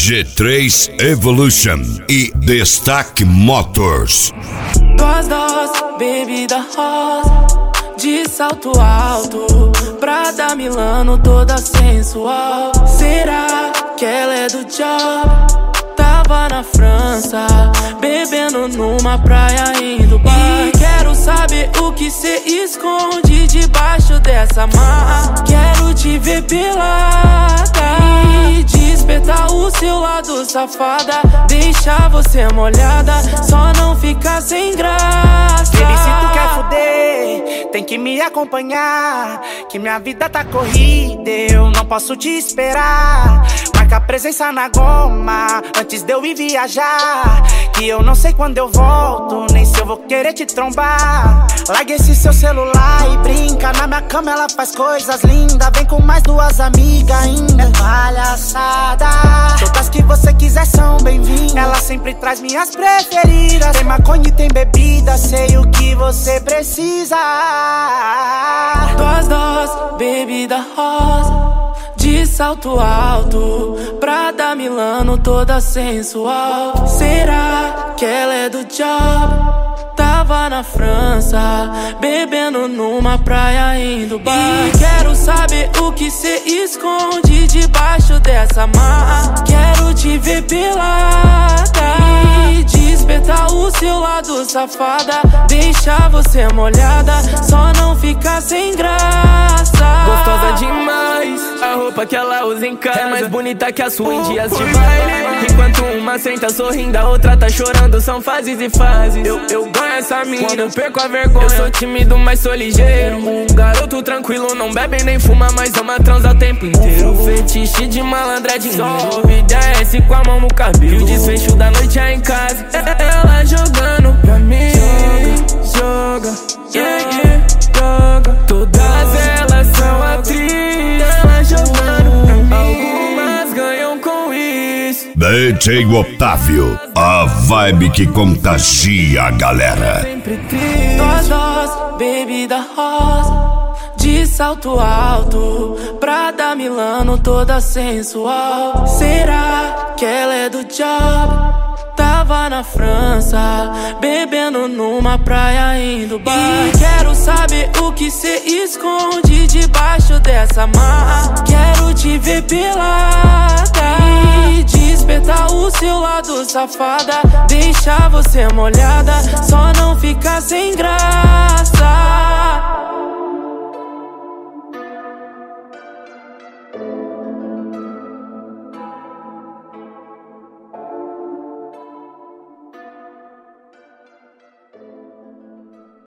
G3 Evolution e Destaque Motors. Duas doses, bebida rosa, de salto alto, Prada Milano toda sensual. Será que ela é do job? Tava na França, bebendo numa praia em Dubai. E quero saber o que cê esconde debaixo dessa marra. Quero te ver pelada e despertar o seu lado safada. Deixar você molhada, só não ficar sem graça. Baby, se tu quer fuder, tem que me acompanhar, que minha vida tá corrida, eu não posso te esperar. Marca presença na goma, antes de eu ir viajar, que eu não sei quando eu volto, nem se eu vou querer te trombar. Larga esse seu celular e brinca, na minha cama ela faz coisas lindas. Vem com mais duas amigas ainda, é palhaçada. Todas que você quiser são bem-vindas. Ela sempre traz minhas preferidas. Tem maconha e tem bebida, sei o que você precisa. Duas doses, bebida rosa, de salto alto, Prada Milano toda sensual. Será que ela é do job? Tava na França, bebendo numa praia em Dubai. E quero saber o que cê esconde debaixo dessa marra. Quero te ver pelada e despertar o seu lado safada. Deixar você molhada, só não ficar sem graça. Gostosa demais, a roupa que ela usa em casa é mais bonita que a sua em dias de baile. Enquanto uma senta sorrindo, a outra tá chorando, são fases e fases. Eu ganho essa mina, quando eu perco a vergonha. Eu sou tímido, mas sou ligeiro. Um garoto tranquilo, não bebe nem fuma, mas ama transar o tempo inteiro. Fetiche de malandra é dinheiro. Sobe, desce com a mão no cabelo. E o desfecho da noite é em casa. Ela jogando pra mim. Joga, yeah, joga. Todas elas são atrizes. Ela jogando pra mim. Algumas ganham com isso. DJ Otávio, a vibe que contagia a galera. Duas doses, bebida rosa, de salto alto, Prada Milano toda sensual. Será que ela é do job? Tava na França, bebendo numa praia em Dubai. E quero saber o que cê esconde debaixo dessa marra. Quero te ver pelada e despertar o seu lado safada. Deixar você molhada, só não ficar sem graça.